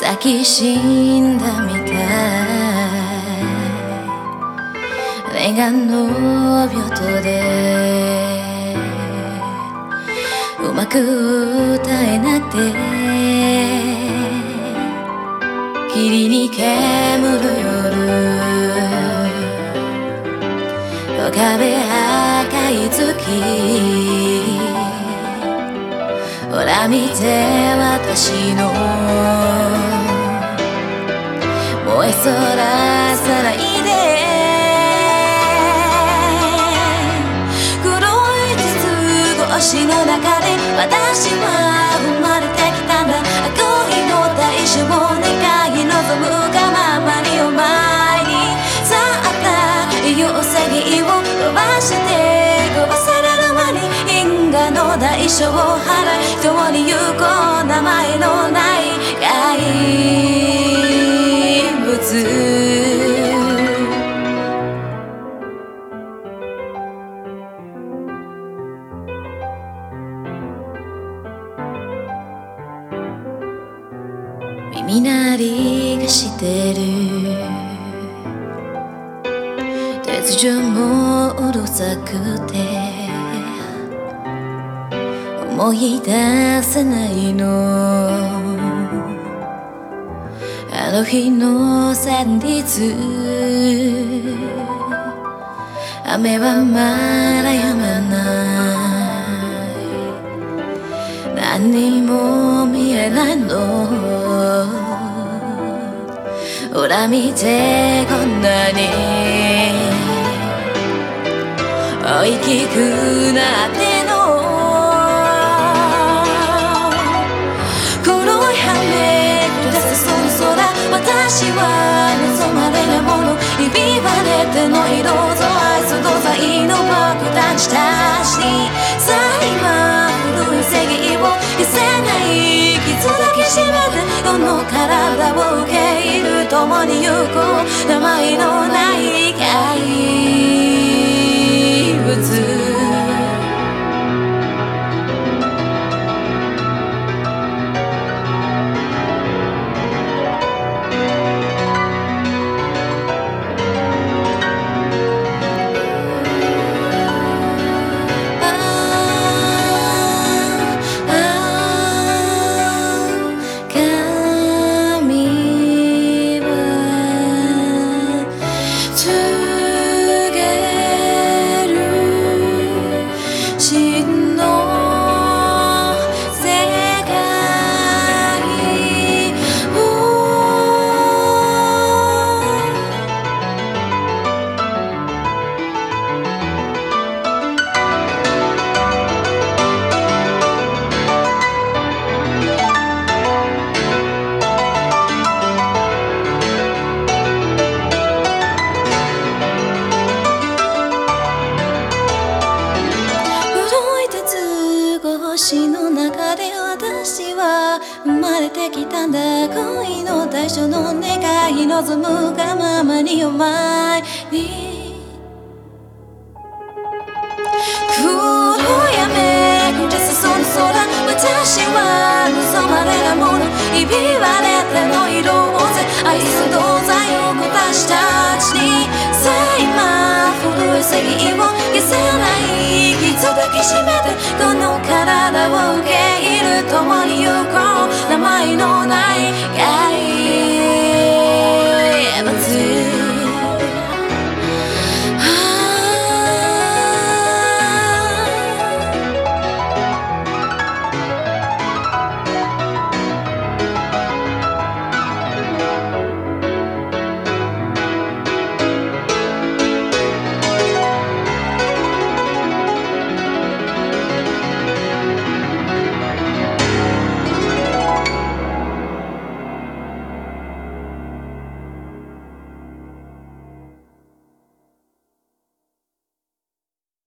き死んだみたい念願の病棟でうまく歌えなくて霧に煙る夜浮かべ赤い月ほら見て私の燃えそらさないで黒い筒越しの中で私は生まれてきたんだ恋の代償を願い望むがままにお前に去った要請を飛ばして飛ばされる間に因果の代償を払い共に行こう名前のない怪物耳鳴りがしてる鉄条もうるさくて思い出せないのあの日の旋律雨はまだ止まない何にも見えないのほら見てこんなに大きくなっての黒い羽下すその空私は望まれるものひび割れての色と愛想と在の僕たちにさあ今古い正義を消せない傷だけ締めてこの体を受け入る共に行こう名前のない怪物星の中で私は生まれてきたんだ恋の代償の願い望むがままにお前に黒い雨降らすその空私は望まれるものひび割れての色を愛する同罪を私たちにさあ今古い正義を消せない傷だけ締めてこの体を受け入る共に行こう名前のない